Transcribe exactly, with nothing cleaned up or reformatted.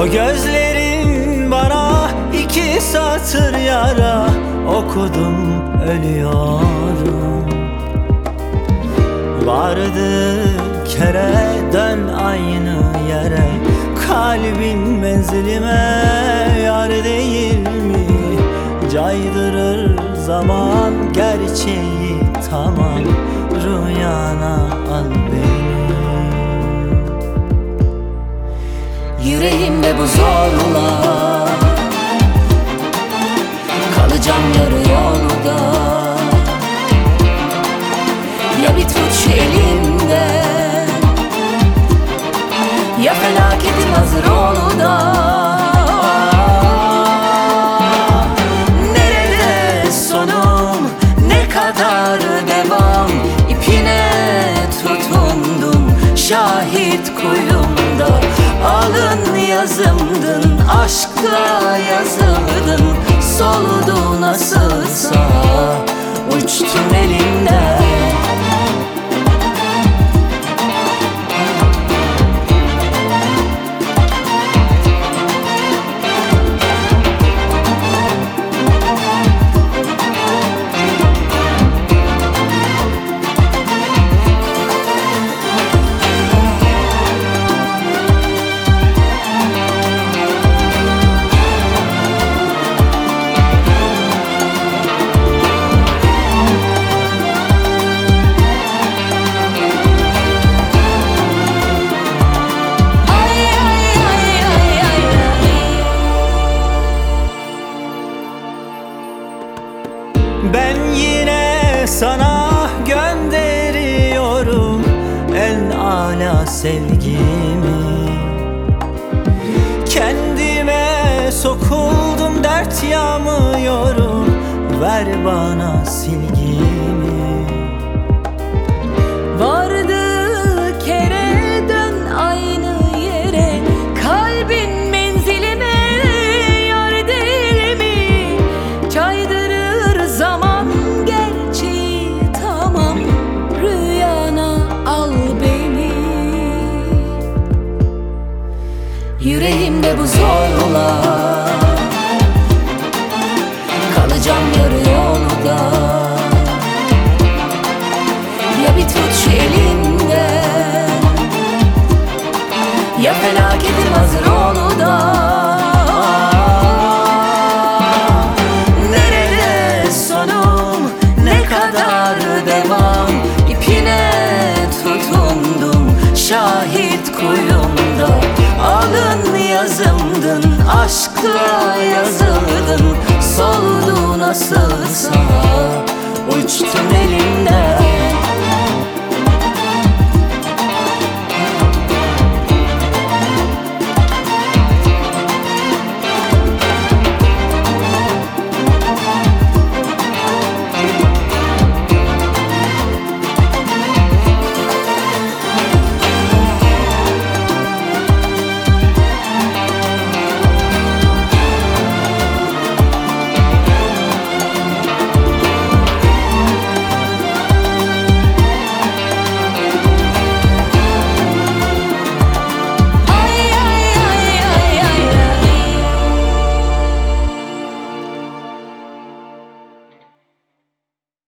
O gözlerin bana iki satır yara, okudum ölüyorum. Vardı kere dön aynı yere, kalbin menzilime yar değil mi? Caydırır zaman gerçeği, tamam rüyana al beni. Yüreğimde bu zorla kalacağım yarı yolda. Ya bir tut şu elimden, ya felaketin hazır olu da. Nerede sonum, ne kadar devam, ipine tutundum şahit kuyumda. Alın yazımdın, aşkla yazıldın, soldu nasılsa uçtun elimden. Ben yine sana gönderiyorum en âlâ sevgimi. Kendime sokuldum, dert yağmıyorum, ver bana silgimi. Vardı kere dön aynı yere, kalbin menzilime yar değil mi? Caydırır zaman gerçeği, tamam rüyana al beni. Yüreğimde bu zorla kalacağım yarı yolda. Ya bir tut şu elinden, ya felaketin hazır olu da. Nerede sonum, ne kadar devam, ipine tutundum şahit kuyumda. Alın yazımdın, aşkla yazıldın, soldu nasılsa uçtun elimden.